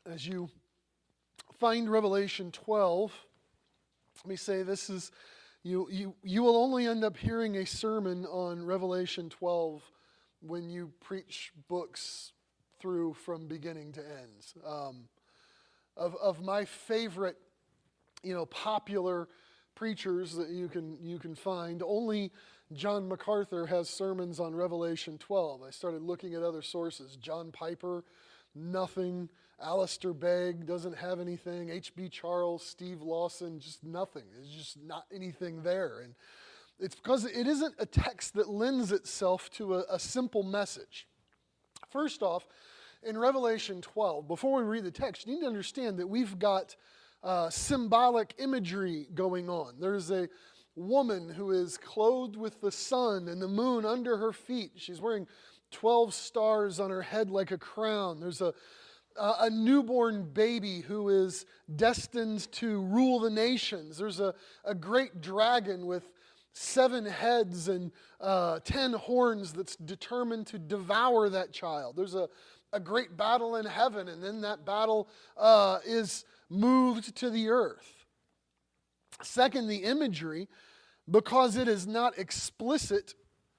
As you find Revelation 12, let me say this is, you will only end up hearing a sermon on Revelation 12 when you preach books through from beginning to end. Of my favorite, popular preachers that you can find, only John MacArthur has sermons on Revelation 12. I started looking at other sources. John Piper, nothing. Alistair Begg doesn't have anything. H.B. Charles, Steve Lawson, just nothing. There's just not anything there. And it's because it isn't a text that lends itself to a simple message. First off, in Revelation 12, before we read the text, you need to understand that we've got symbolic imagery going on. There's a woman who is clothed with the sun and the moon under her feet. She's wearing 12 stars on her head like a crown. There's a newborn baby who is destined to rule the nations. There's a great dragon with 7 heads and 10 horns that's determined to devour that child. There's a great battle in heaven, and then that battle is moved to the earth. Second, the imagery, because it is not explicit,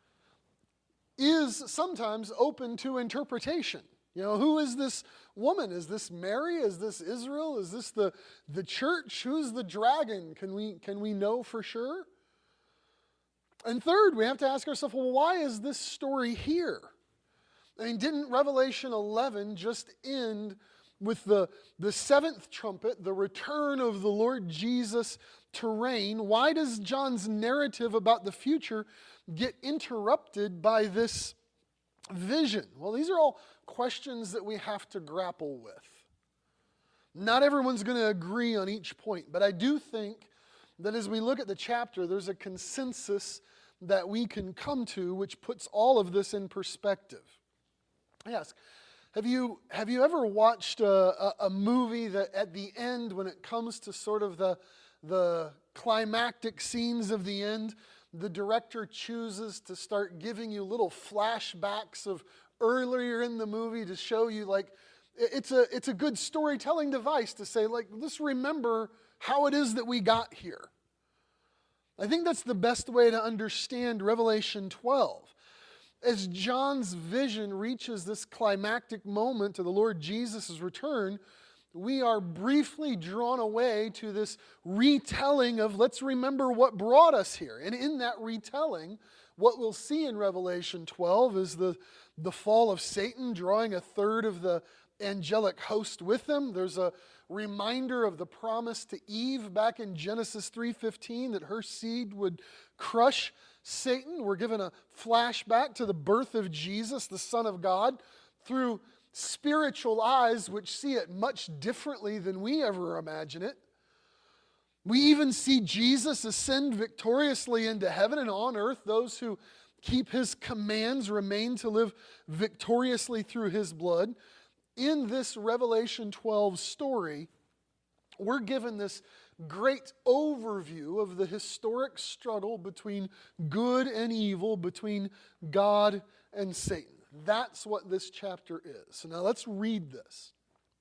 is sometimes open to interpretation. Who is this woman? Is this Mary? Is this Israel? Is this the church? Who's the dragon? Can we know for sure? And third, we have to ask ourselves, well, why is this story here? I mean, didn't Revelation 11 just end with the 7th trumpet, the return of the Lord Jesus to reign? Why does John's narrative about the future get interrupted by this vision? Well, these are all questions that we have to grapple with. Not everyone's going to agree on each point, but I do think that as we look at the chapter, there's a consensus that we can come to which puts all of this in perspective. Yes. Have you ever watched a movie that at the end, when it comes to sort of the climactic scenes of the end, the director chooses to start giving you little flashbacks of earlier in the movie to show you, like, it's a good storytelling device to say, like, let's remember how it is that we got here. I think that's the best way to understand Revelation 12. As John's vision reaches this climactic moment of the Lord Jesus' return, we are briefly drawn away to this retelling of, let's remember what brought us here. And in that retelling, what we'll see in Revelation 12 is the fall of Satan, drawing a third of the angelic host with him. There's a reminder of the promise to Eve back in Genesis 3:15 that her seed would crush Satan. We're given a flashback to the birth of Jesus, the Son of God, through spiritual eyes which see it much differently than we ever imagine it. We even see Jesus ascend victoriously into heaven, and on earth those who keep his commands remain to live victoriously through his blood. In this Revelation 12 story, we're given this great overview of the historic struggle between good and evil, between God and Satan. That's what this chapter is. So now let's read this.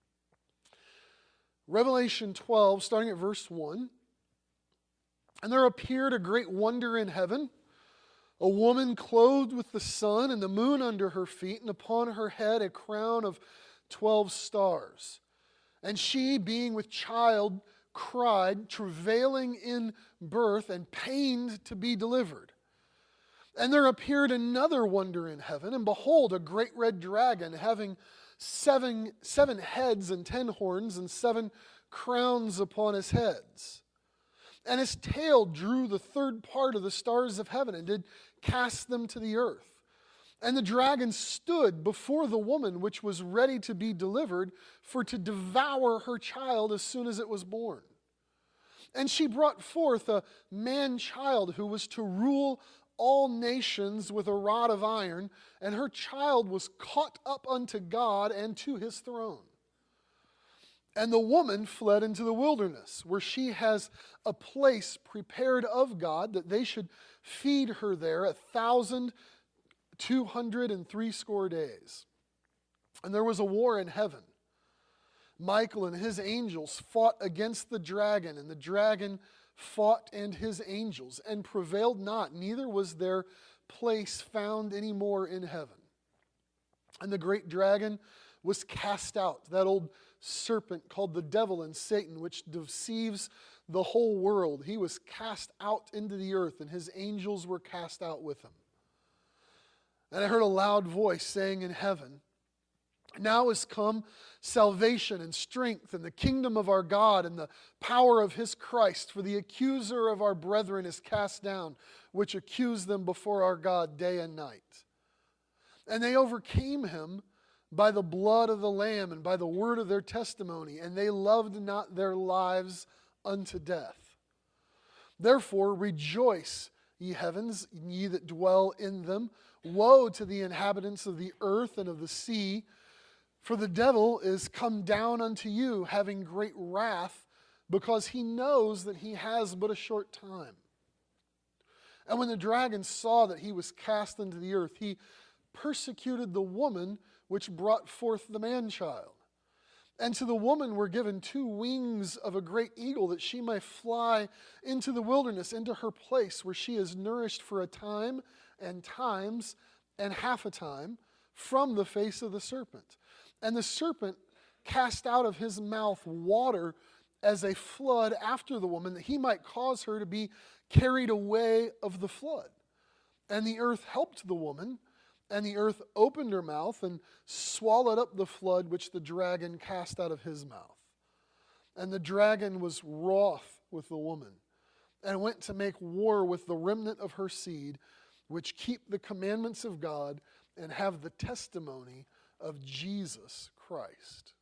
Revelation 12, starting at verse 1. And there appeared a great wonder in heaven, a woman clothed with the sun and the moon under her feet, and upon her head a crown of 12 stars. And she, being with child, cried, travailing in birth and pained to be delivered. And there appeared another wonder in heaven, and behold, a great red dragon, having seven heads and 10 horns, and 7 crowns upon his heads. And his tail drew the third part of the stars of heaven, and did cast them to the earth. And the dragon stood before the woman which was ready to be delivered, for to devour her child as soon as it was born. And she brought forth a man-child who was to rule all nations with a rod of iron, and her child was caught up unto God and to his throne. And the woman fled into the wilderness, where she has a place prepared of God, that they should feed her there 1,260 days. And there was a war in heaven. Michael and his angels fought against the dragon, and the dragon fought and his angels, and prevailed not, neither was their place found any more in heaven. And the great dragon was cast out, that old serpent called the devil and Satan, which deceives the whole world. He was cast out into the earth, and his angels were cast out with him. And I heard a loud voice saying in heaven, now is come salvation and strength and the kingdom of our God and the power of his Christ. For the accuser of our brethren is cast down, which accused them before our God day and night. And they overcame him by the blood of the Lamb and by the word of their testimony, and they loved not their lives unto death. Therefore rejoice, ye heavens, ye that dwell in them. Woe to the inhabitants of the earth and of the sea, for the devil is come down unto you, having great wrath, because he knows that he has but a short time. And when the dragon saw that he was cast into the earth, he persecuted the woman which brought forth the man-child. And to the woman were given 2 wings of a great eagle, that she might fly into the wilderness, into her place, where she is nourished for a time and times and half a time from the face of the serpent. And the serpent cast out of his mouth water as a flood after the woman, that he might cause her to be carried away of the flood. And the earth helped the woman, and the earth opened her mouth and swallowed up the flood which the dragon cast out of his mouth. And the dragon was wroth with the woman, and went to make war with the remnant of her seed, which keep the commandments of God and have the testimony of Jesus Christ.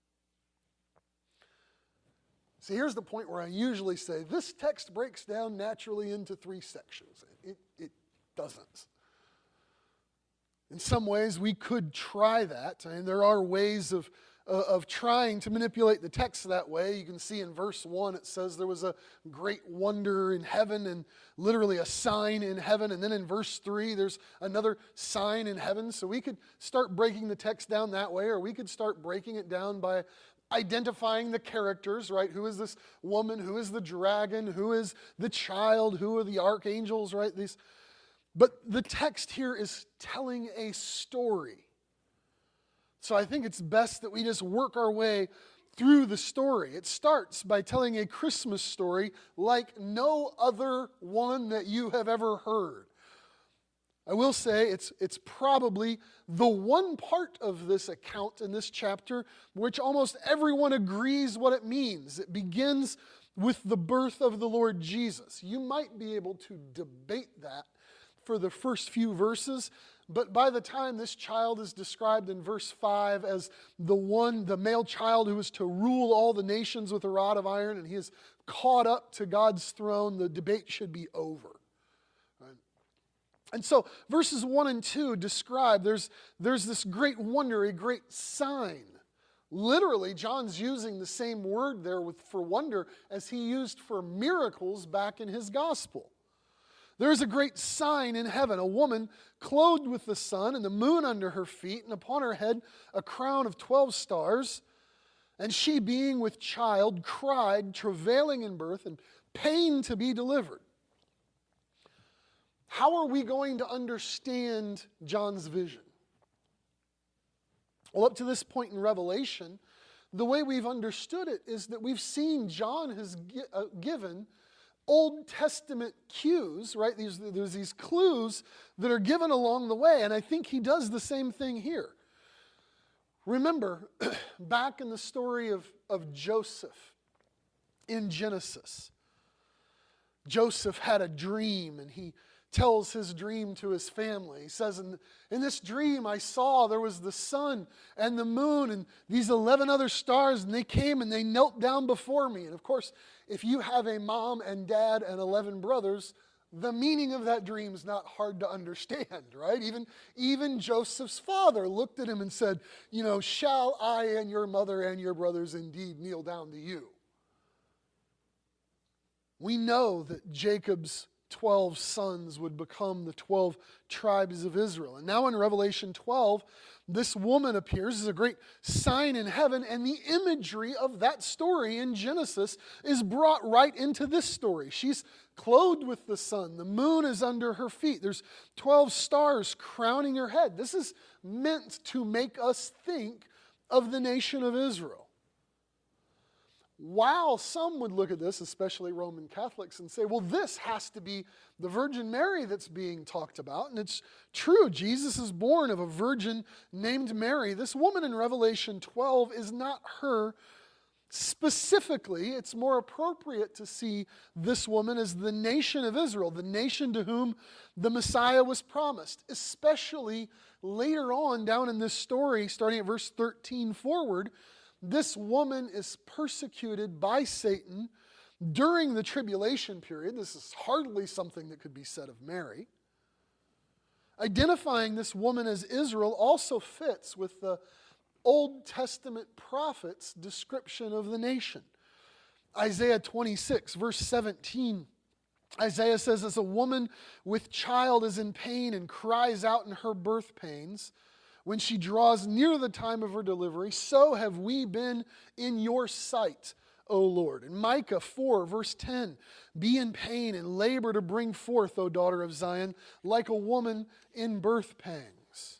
See, here's the point where I usually say, this text breaks down naturally into 3 sections. It doesn't. In some ways, we could try that, and there are ways of trying to manipulate the text that way. You can see in verse 1, it says there was a great wonder in heaven, and literally a sign in heaven. And then in verse 3, there's another sign in heaven. So we could start breaking the text down that way, or we could start breaking it down by identifying the characters, right? Who is this woman? Who is the dragon? Who is the child? Who are the archangels, right? But the text here is telling a story. So I think it's best that we just work our way through the story. It starts by telling a Christmas story like no other one that you have ever heard. I will say it's probably the one part of this account in this chapter which almost everyone agrees what it means. It begins with the birth of the Lord Jesus. You might be able to debate that for the first few verses, but by the time this child is described in verse 5 as the male child who is to rule all the nations with a rod of iron, and he is caught up to God's throne, the debate should be over. Right? And so verses 1 and 2 describe there's this great wonder, a great sign. Literally, John's using the same word there for wonder as he used for miracles back in his gospel. There is a great sign in heaven, a woman clothed with the sun and the moon under her feet, and upon her head a crown of 12 stars. And she, being with child, cried, travailing in birth, and pain to be delivered. How are we going to understand John's vision? Well, up to this point in Revelation, the way we've understood it is that we've seen John has given Old Testament cues, right? There's these clues that are given along the way, and I think he does the same thing here. Remember, back in the story of Joseph in Genesis, Joseph had a dream, and he tells his dream to his family. He says, in this dream I saw there was the sun and the moon and these 11 other stars, and they came and they knelt down before me. And of course, if you have a mom and dad and 11 brothers, the meaning of that dream is not hard to understand, right? Even Joseph's father looked at him and said, shall I and your mother and your brothers indeed kneel down to you? We know that Jacob's 12 sons would become the 12 tribes of Israel. And now in Revelation 12, this woman appears as a great sign in heaven, and the imagery of that story in Genesis is brought right into this story. She's clothed with the sun. The moon is under her feet. There's 12 stars crowning her head. This is meant to make us think of the nation of Israel. While some would look at this, especially Roman Catholics, and say, well, this has to be the Virgin Mary that's being talked about. And it's true, Jesus is born of a virgin named Mary. This woman in Revelation 12 is not her specifically. It's more appropriate to see this woman as the nation of Israel, the nation to whom the Messiah was promised, especially later on down in this story, starting at verse 13 forward. This woman is persecuted by Satan during the tribulation period. This is hardly something that could be said of Mary. Identifying this woman as Israel also fits with the Old Testament prophet's description of the nation. Isaiah 26, verse 17, Isaiah says, as a woman with child is in pain and cries out in her birth pains, when she draws near the time of her delivery, so have we been in your sight, O Lord. And Micah 4, verse 10, be in pain and labor to bring forth, O daughter of Zion, like a woman in birth pangs.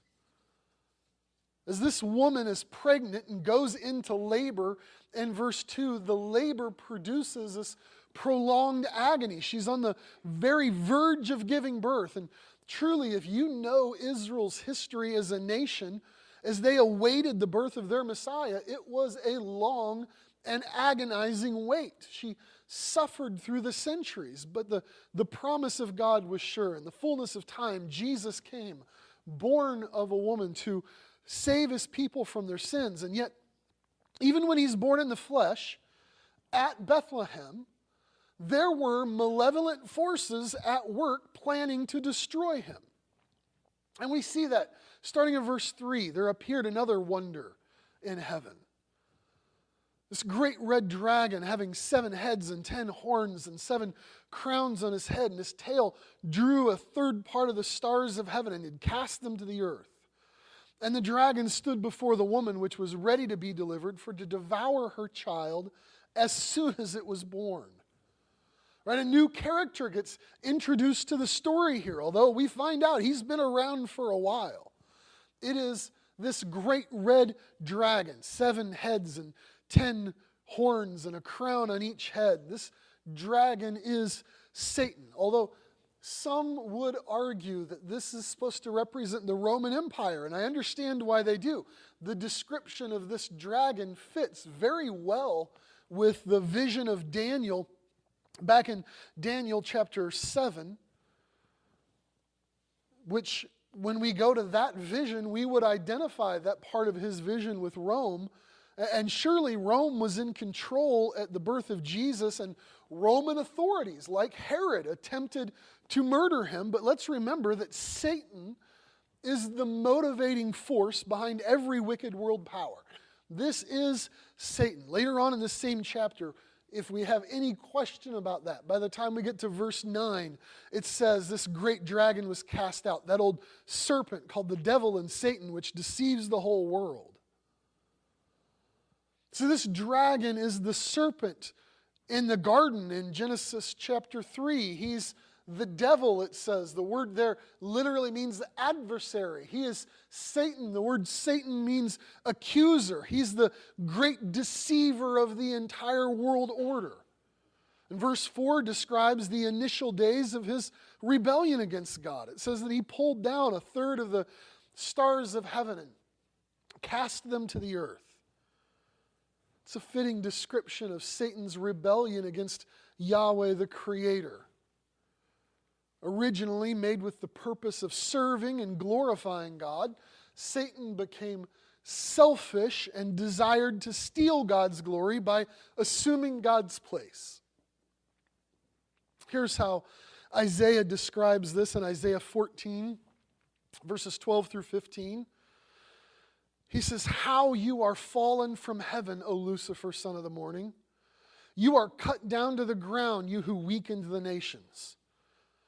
As this woman is pregnant and goes into labor, in verse 2, the labor produces this prolonged agony. She's on the very verge of giving birth. And truly, if you know Israel's history as a nation, as they awaited the birth of their Messiah, it was a long and agonizing wait. She suffered through the centuries, but the promise of God was sure. In the fullness of time, Jesus came, born of a woman, to save his people from their sins. And yet, even when he's born in the flesh, at Bethlehem, there were malevolent forces at work planning to destroy him. And we see that starting in verse 3, there appeared another wonder in heaven. This great red dragon having 7 heads and 10 horns and 7 crowns on his head, and his tail drew a third part of the stars of heaven and had cast them to the earth. And the dragon stood before the woman which was ready to be delivered, for to devour her child as soon as it was born. Right, a new character gets introduced to the story here, although we find out he's been around for a while. It is this great red dragon, 7 heads and 10 horns and a crown on each head. This dragon is Satan, although some would argue that this is supposed to represent the Roman Empire, and I understand why they do. The description of this dragon fits very well with the vision of Daniel back in Daniel chapter 7, which when we go to that vision, we would identify that part of his vision with Rome. And surely Rome was in control at the birth of Jesus, and Roman authorities like Herod attempted to murder him. But let's remember that Satan is the motivating force behind every wicked world power. This is Satan. Later on in this same chapter, if we have any question about that, by the time we get to verse 9, it says this great dragon was cast out, that old serpent called the devil and Satan, which deceives the whole world. So this dragon is the serpent in the garden in Genesis chapter 3. He's the devil, it says. The word there literally means the adversary. He is Satan. The word Satan means accuser. He's the great deceiver of the entire world order. And verse 4 describes the initial days of his rebellion against God. It says that he pulled down a third of the stars of heaven and cast them to the earth. It's a fitting description of Satan's rebellion against Yahweh the Creator. Originally made with the purpose of serving and glorifying God, Satan became selfish and desired to steal God's glory by assuming God's place. Here's how Isaiah describes this in Isaiah 14, verses 12 through 15. He says, "How you are fallen from heaven, O Lucifer, son of the morning. You are cut down to the ground, you who weakened the nations.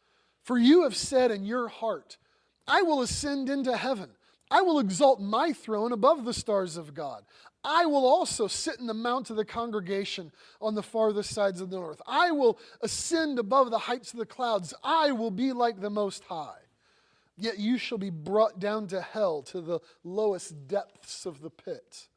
For you have said in your heart, I will ascend into heaven. I will exalt my throne above the stars of God. I will also sit in the mount of the congregation on the farthest sides of the north. I will ascend above the heights of the clouds. I will be like the Most High. Yet you shall be brought down to hell, to the lowest depths of the pit.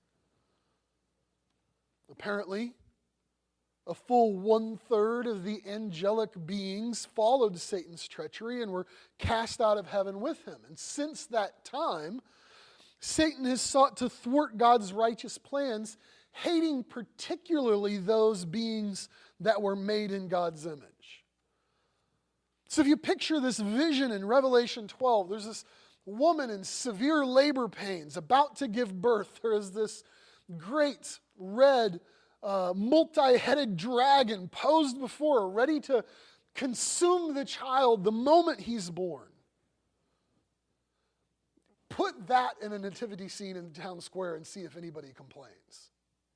Apparently, a full 1/3 of the angelic beings followed Satan's treachery and were cast out of heaven with him. And since that time, Satan has sought to thwart God's righteous plans, hating particularly those beings that were made in God's image. So if you picture this vision in Revelation 12, there's this woman in severe labor pains about to give birth. There is this great red multi-headed dragon posed before her, ready to consume the child the moment he's born. Put that in a nativity scene in the town square and see if anybody complains.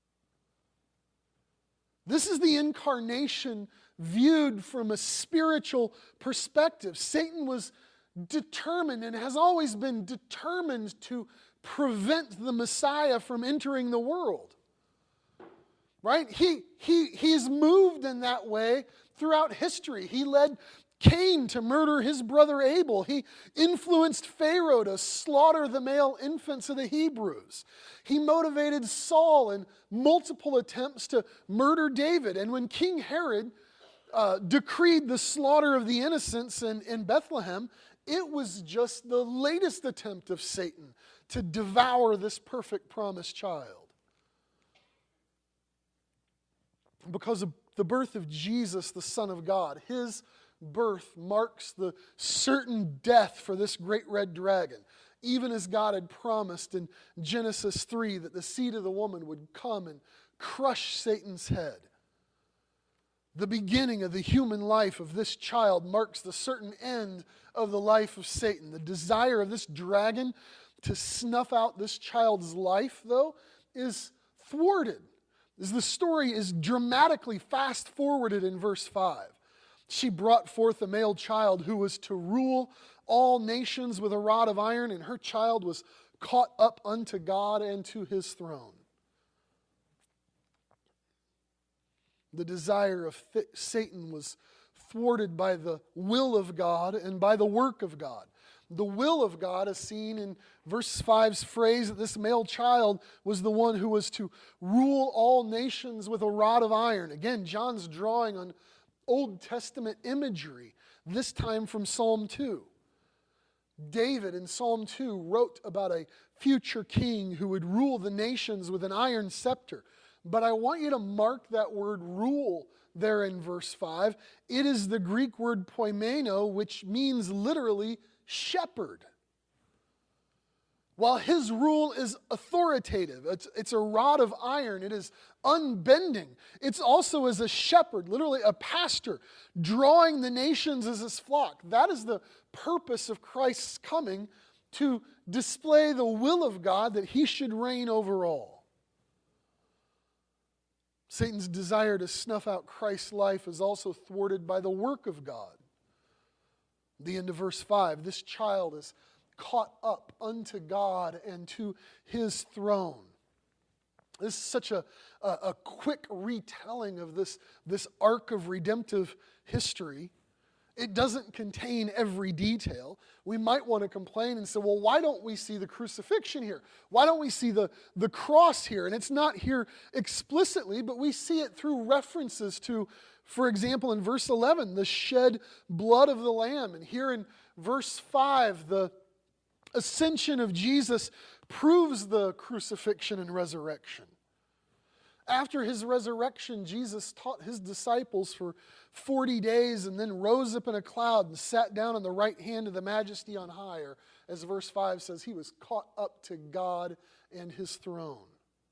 This is the incarnation viewed from a spiritual perspective. Satan was determined and has always been determined to prevent the Messiah from entering the world. Right? He's moved in that way throughout history. He led Cain to murder his brother Abel. He influenced Pharaoh to slaughter the male infants of the Hebrews. He motivated Saul in multiple attempts to murder David. And when King Herod decreed the slaughter of the innocents in Bethlehem, it was just the latest attempt of Satan to devour this perfect promised child. Because of the birth of Jesus, the Son of God, his birth marks the certain death for this great red dragon, even as God had promised in Genesis 3 that the seed of the woman would come and crush Satan's head. The beginning of the human life of this child marks the certain end of the life of Satan. The desire of this dragon to snuff out this child's life, though, is thwarted. As the story is dramatically fast-forwarded in verse 5. She brought forth a male child who was to rule all nations with a rod of iron, and her child was caught up unto God and to his throne. The desire of Satan was thwarted by the will of God and by the work of God. The will of God is seen in verse 5's phrase that this male child was the one who was to rule all nations with a rod of iron. Again, John's drawing on Old Testament imagery, this time from Psalm 2. David in Psalm 2 wrote about a future king who would rule the nations with an iron scepter. But I want you to mark that word rule there in verse 5. It is the Greek word poimeno, which means literally shepherd. While his rule is authoritative, it's a rod of iron, it is unbending. It's also as a shepherd, literally a pastor, drawing the nations as his flock. That is the purpose of Christ's coming, to display the will of God that he should reign over all. Satan's desire to snuff out Christ's life is also thwarted by the work of God. The end of verse 5, this child is caught up unto God and to his throne. This is such a quick retelling of this arc of redemptive history. It doesn't contain every detail. We might want to complain and say, well, why don't we see the crucifixion here? Why don't we see the cross here? And it's not here explicitly, but we see it through references to, for example, in verse 11, the shed blood of the Lamb. And here in verse 5, the ascension of Jesus proves the crucifixion and resurrection. After his resurrection, Jesus taught his disciples for 40 days and then rose up in a cloud and sat down on the right hand of the Majesty on high. Or, as verse 5 says, he was caught up to God and his throne.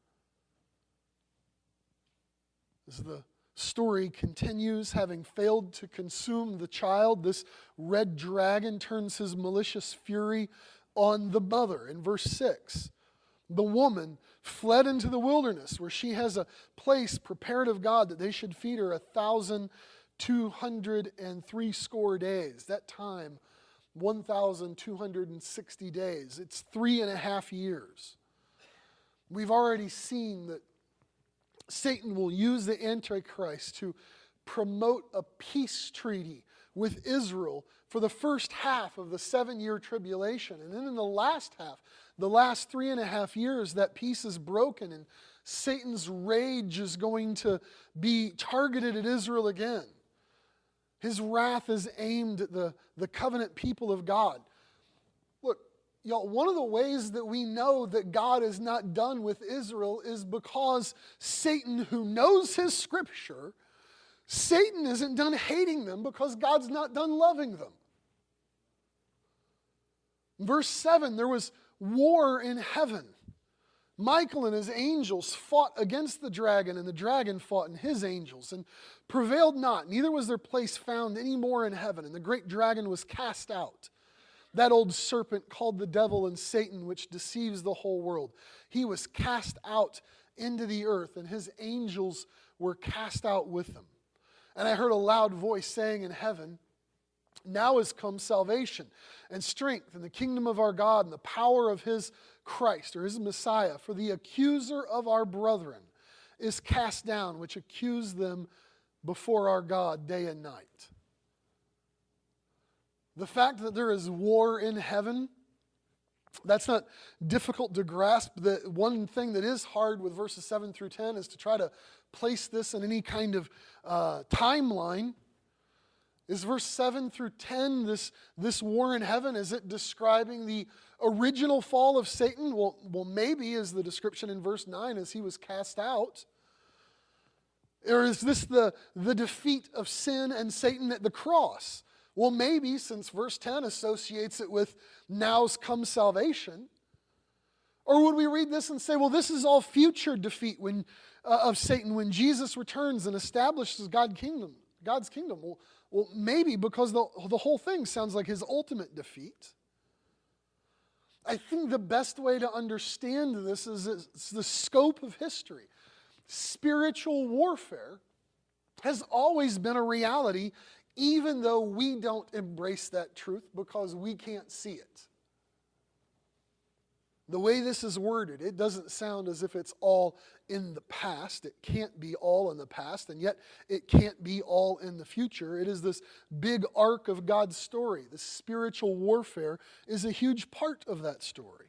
As the story continues, having failed to consume the child, this red dragon turns his malicious fury on the mother. In verse 6, the woman fled into the wilderness, where she has a place prepared of God that they should feed her 1,000 203 score days. That time, 1,260 days. It's 3.5 years. We've already seen that Satan will use the Antichrist to promote a peace treaty with Israel for the first half of the 7-year tribulation. And then in the last half, the last 3.5 years, that peace is broken and Satan's rage is going to be targeted at Israel again. His wrath is aimed at the covenant people of God. Look, y'all, one of the ways that we know that God is not done with Israel is because Satan, who knows his scripture, Satan isn't done hating them because God's not done loving them. Verse 7, there was war in heaven. Michael and his angels fought against the dragon, and the dragon fought and his angels, and prevailed not. Neither was their place found any more in heaven. And the great dragon was cast out, that old serpent called the devil and Satan, which deceives the whole world. He was cast out into the earth, and his angels were cast out with him. And I heard a loud voice saying in heaven, now is come salvation and strength and the kingdom of our God and the power of his Christ, or his Messiah. For the accuser of our brethren is cast down, which accused them before our God day and night. The fact that there is war in heaven, that's not difficult to grasp. The one thing that is hard with verses 7 through 10 is to try to place this in any kind of timeline. Is verse 7 through 10, this war in heaven, is it describing the original fall of Satan? Well, maybe is the description in verse 9 as he was cast out. Or is this the defeat of sin and Satan at the cross? Well, maybe, since verse 10 associates it with now's come salvation. Or would we read this and say, well, this is all future defeat of Satan when Jesus returns and establishes God's kingdom? Well, maybe because the whole thing sounds like his ultimate defeat. I think the best way to understand this is it's the scope of history. Spiritual warfare has always been a reality, even though we don't embrace that truth because we can't see it. The way this is worded, it doesn't sound as if it's all in the past. It can't be all in the past, and yet it can't be all in the future. It is this big arc of God's story. The spiritual warfare is a huge part of that story.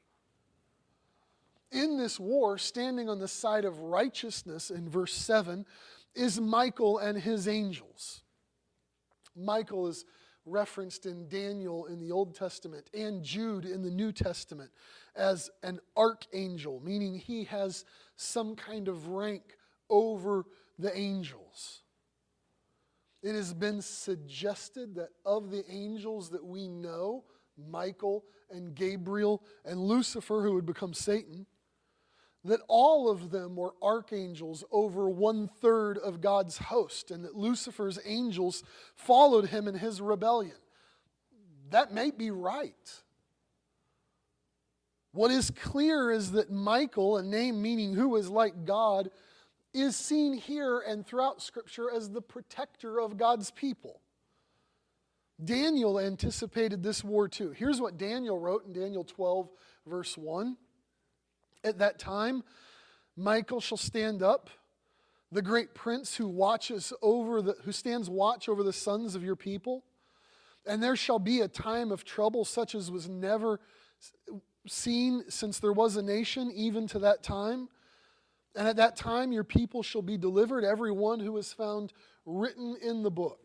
In this war, standing on the side of righteousness in verse 7, is Michael and his angels. Michael is referenced in Daniel in the Old Testament and Jude in the New Testament as an archangel, meaning he has some kind of rank over the angels. It has been suggested that of the angels that we know, Michael and Gabriel and Lucifer, who would become Satan, that all of them were archangels over 1/3 of God's host, and that Lucifer's angels followed him in his rebellion. That may be right. What is clear is that Michael, a name meaning who is like God, is seen here and throughout Scripture as the protector of God's people. Daniel anticipated this war too. Here's what Daniel wrote in Daniel 12, verse 1. At that time, Michael shall stand up, the great prince who stands watch over the sons of your people. And there shall be a time of trouble such as was never seen since there was a nation, even to that time. And at that time your people shall be delivered, every one who is found written in the book.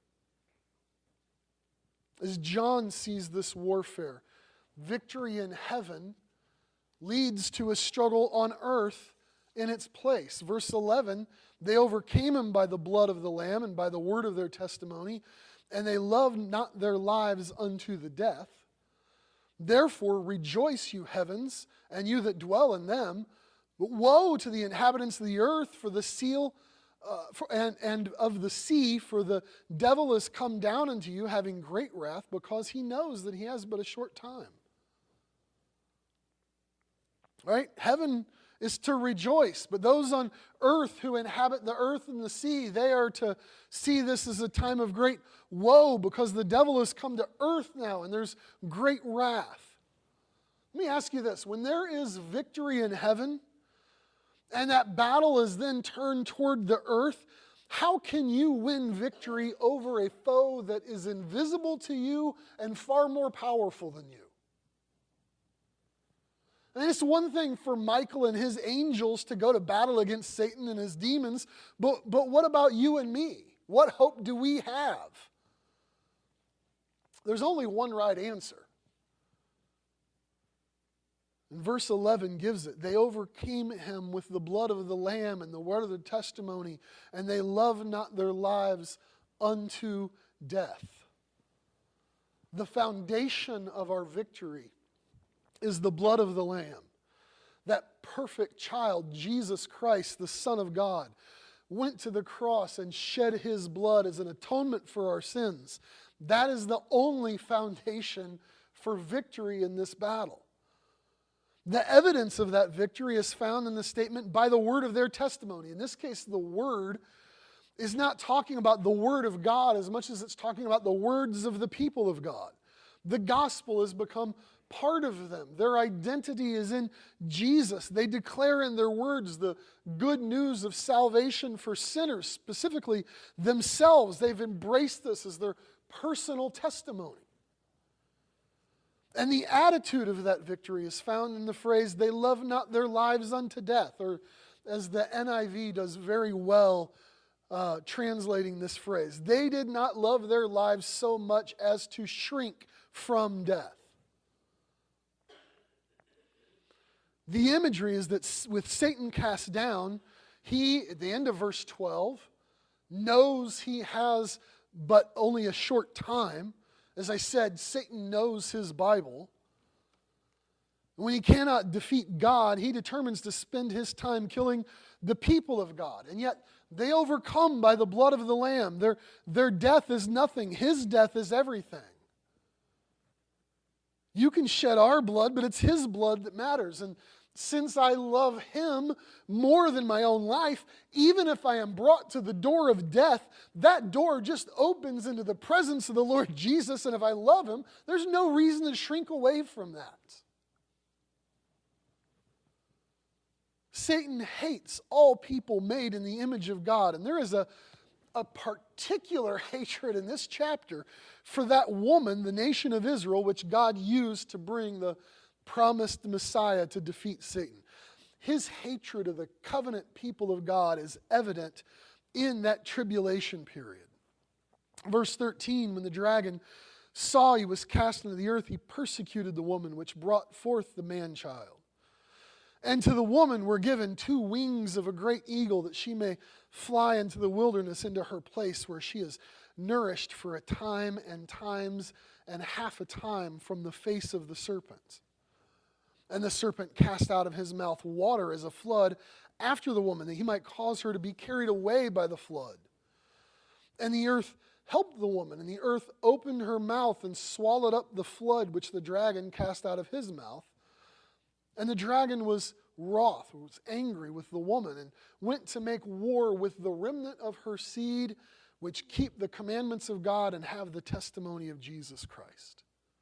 As John sees this warfare, victory in heaven leads to a struggle on earth in its place. Verse 11, they overcame him by the blood of the Lamb and by the word of their testimony, and they loved not their lives unto the death. Therefore rejoice, you heavens, and you that dwell in them. But woe to the inhabitants of the earth, for the seal and of the sea, for the devil is come down unto you, having great wrath, because he knows that he has but a short time. Right? Heaven is to rejoice. But those on earth who inhabit the earth and the sea, they are to see this as a time of great woe because the devil has come to earth now and there's great wrath. Let me ask you this. When there is victory in heaven and that battle is then turned toward the earth, how can you win victory over a foe that is invisible to you and far more powerful than you? And it's one thing for Michael and his angels to go to battle against Satan and his demons, but what about you and me? What hope do we have? There's only one right answer. And verse 11 gives it. They overcame him with the blood of the Lamb and the word of the testimony, and they loved not their lives unto death. The foundation of our victory is the blood of the Lamb. That perfect child, Jesus Christ, the Son of God, went to the cross and shed his blood as an atonement for our sins. That is the only foundation for victory in this battle. The evidence of that victory is found in the statement, by the word of their testimony. In this case, the word is not talking about the word of God as much as it's talking about the words of the people of God. The gospel has become part of them. Their identity is in Jesus. They declare in their words the good news of salvation for sinners, specifically themselves. They've embraced this as their personal testimony. And the attitude of that victory is found in the phrase, they love not their lives unto death, or as the NIV does very well translating this phrase. They did not love their lives so much as to shrink from death. The imagery is that with Satan cast down, he, at the end of verse 12, knows he has but only a short time. As I said, Satan knows his Bible. When he cannot defeat God, he determines to spend his time killing the people of God. And yet, they overcome by the blood of the Lamb. Their death is nothing. His death is everything. You can shed our blood, but it's his blood that matters. And since I love him more than my own life, even if I am brought to the door of death, that door just opens into the presence of the Lord Jesus. And if I love him, there's no reason to shrink away from that. Satan hates all people made in the image of God. And there is a particular hatred in this chapter for that woman, the nation of Israel, which God used to bring the promised Messiah to defeat Satan. His hatred of the covenant people of God is evident in that tribulation period. Verse 13, when the dragon saw he was cast into the earth, he persecuted the woman which brought forth the man-child. And to the woman were given 2 wings of a great eagle, that she may fly into the wilderness, into her place where she is nourished for a time and times and half a time from the face of the serpent. And the serpent cast out of his mouth water as a flood after the woman, that he might cause her to be carried away by the flood. And the earth helped the woman, and the earth opened her mouth and swallowed up the flood which the dragon cast out of his mouth. And the dragon was wroth, was angry with the woman, and went to make war with the remnant of her seed, which keep the commandments of God and have the testimony of Jesus Christ.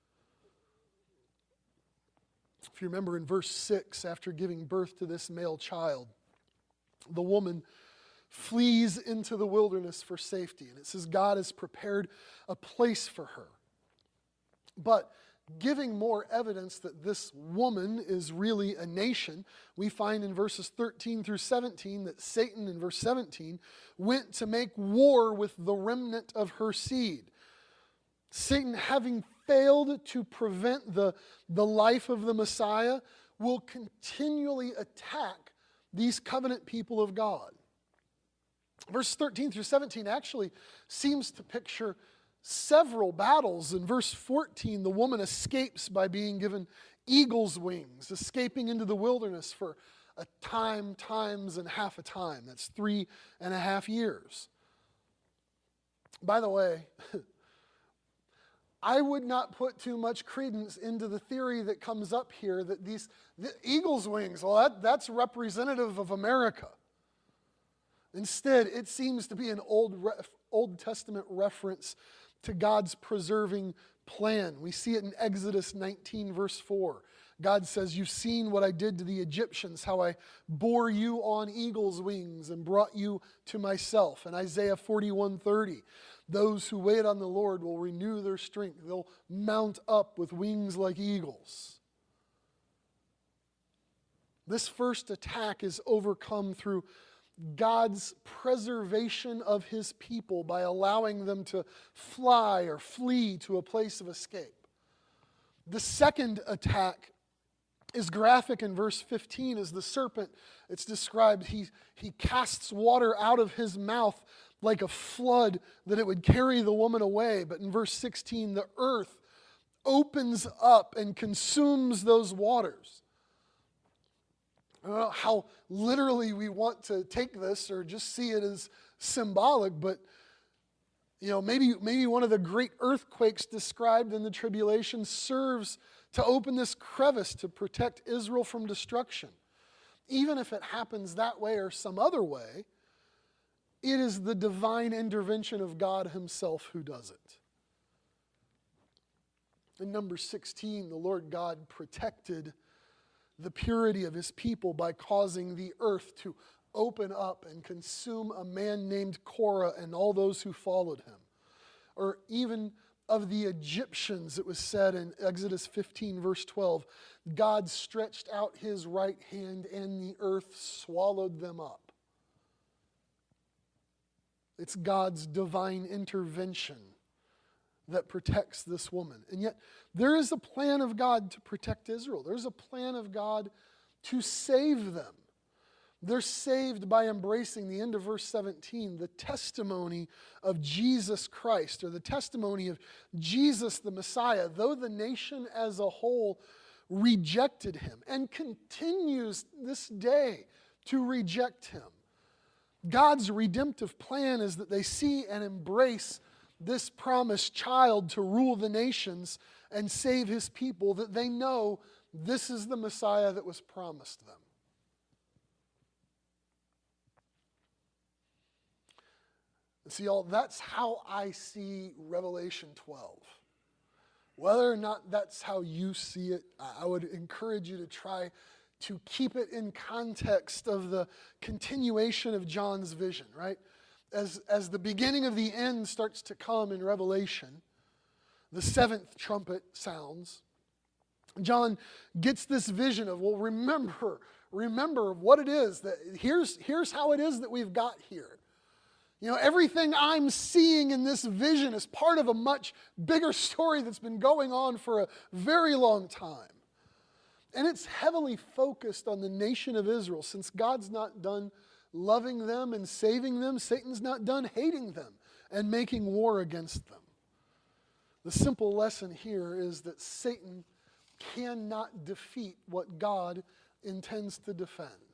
If you remember in verse 6, after giving birth to this male child, the woman flees into the wilderness for safety. And it says God has prepared a place for her. But giving more evidence that this woman is really a nation, we find in verses 13 through 17 that Satan, in verse 17, went to make war with the remnant of her seed. Satan, having failed to prevent the life of the Messiah, will continually attack these covenant people of God. Verse 13 through 17 actually seems to picture several battles. In verse 14, the woman escapes by being given eagle's wings, escaping into the wilderness for a time, times, and half a time. That's 3.5 years. By the way, I would not put too much credence into the theory that comes up here that the eagle's wings, well, that's representative of America. Instead, it seems to be an Old Testament reference to God's preserving plan. We see it in Exodus 19, verse 4. God says, "You've seen what I did to the Egyptians, how I bore you on eagle's wings and brought you to myself." And Isaiah 41:30, "Those who wait on the Lord will renew their strength. They'll mount up with wings like eagles." This first attack is overcome through God's preservation of his people by allowing them to fly or flee to a place of escape. The second attack is graphic in verse 15 as the serpent, it's described, he casts water out of his mouth like a flood that it would carry the woman away. But in verse 16, the earth opens up and consumes those waters. I don't know how literally we want to take this or just see it as symbolic, but maybe one of the great earthquakes described in the tribulation serves to open this crevice to protect Israel from destruction. Even if it happens that way or some other way, it is the divine intervention of God himself who does it. In Numbers 16, the Lord God protected the purity of his people by causing the earth to open up and consume a man named Korah and all those who followed him. Or even of the Egyptians, it was said in Exodus 15, verse 12, God stretched out his right hand and the earth swallowed them up. It's God's divine intervention that protects this woman. And yet, there is a plan of God to protect Israel. There's a plan of God to save them. They're saved by embracing, the end of verse 17, the testimony of Jesus Christ, or the testimony of Jesus the Messiah, though the nation as a whole rejected him and continues this day to reject him. God's redemptive plan is that they see and embrace this promised child to rule the nations and save his people, that they know this is the Messiah that was promised them. See, that's how I see Revelation 12. Whether or not that's how you see it, I would encourage you to try to keep it in context of the continuation of John's vision, right? As the beginning of the end starts to come in Revelation, the seventh trumpet sounds, John gets this vision of, well, remember what it is, that here's how it is that we've got here. Everything I'm seeing in this vision is part of a much bigger story that's been going on for a very long time. And it's heavily focused on the nation of Israel. Since God's not done loving them and saving them, Satan's not done hating them and making war against them. The simple lesson here is that Satan cannot defeat what God intends to defend.